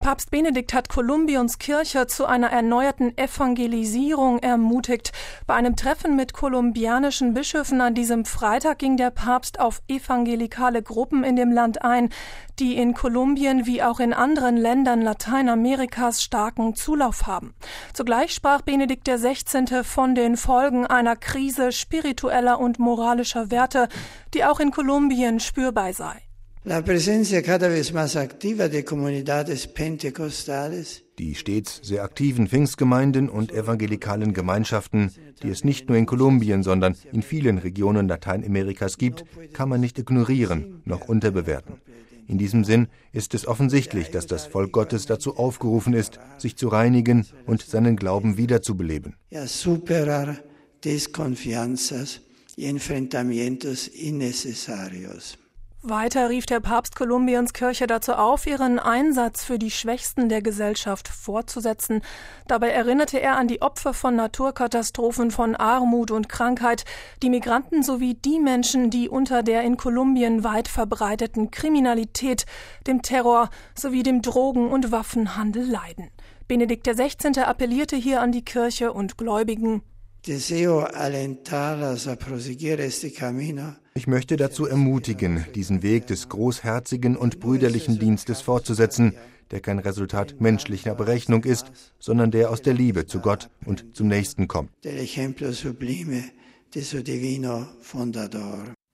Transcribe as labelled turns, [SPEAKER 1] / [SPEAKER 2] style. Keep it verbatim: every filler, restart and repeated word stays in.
[SPEAKER 1] Papst Benedikt hat Kolumbiens Kirche zu einer erneuerten Evangelisierung ermutigt. Bei einem Treffen mit kolumbianischen Bischöfen an diesem Freitag ging der Papst auf evangelikale Gruppen in dem Land ein, die in Kolumbien wie auch in anderen Ländern Lateinamerikas starken Zulauf haben. Zugleich sprach Benedikt der Sechzehnte von den Folgen einer Krise spiritueller und moralischer Werte, die auch in Kolumbien spürbar sei.
[SPEAKER 2] La presencia cada vez más activa de comunidades pentecostales.
[SPEAKER 3] Die stets sehr aktiven Pfingstgemeinden und evangelikalen Gemeinschaften, die es nicht nur in Kolumbien, sondern in vielen Regionen Lateinamerikas gibt, kann man nicht ignorieren noch unterbewerten. In diesem Sinn ist es offensichtlich, dass das Volk Gottes dazu aufgerufen ist, sich zu reinigen und seinen Glauben wiederzubeleben.
[SPEAKER 2] Ja, superar desconfianzas y enfrentamientos innecesarios.
[SPEAKER 1] Weiter rief der Papst Kolumbiens Kirche dazu auf, ihren Einsatz für die Schwächsten der Gesellschaft fortzusetzen. Dabei erinnerte er an die Opfer von Naturkatastrophen, von Armut und Krankheit, die Migranten sowie die Menschen, die unter der in Kolumbien weit verbreiteten Kriminalität, dem Terror sowie dem Drogen- und Waffenhandel leiden. Benedikt der Sechzehnte appellierte hier an die Kirche und Gläubigen.
[SPEAKER 2] Deseo alentarlas a proseguir este camino.
[SPEAKER 3] Ich möchte dazu ermutigen, diesen Weg des großherzigen und brüderlichen Dienstes fortzusetzen, der kein Resultat menschlicher Berechnung ist, sondern der aus der Liebe zu Gott und zum Nächsten kommt.
[SPEAKER 2] Del ejemplo sublime de su divino fundador.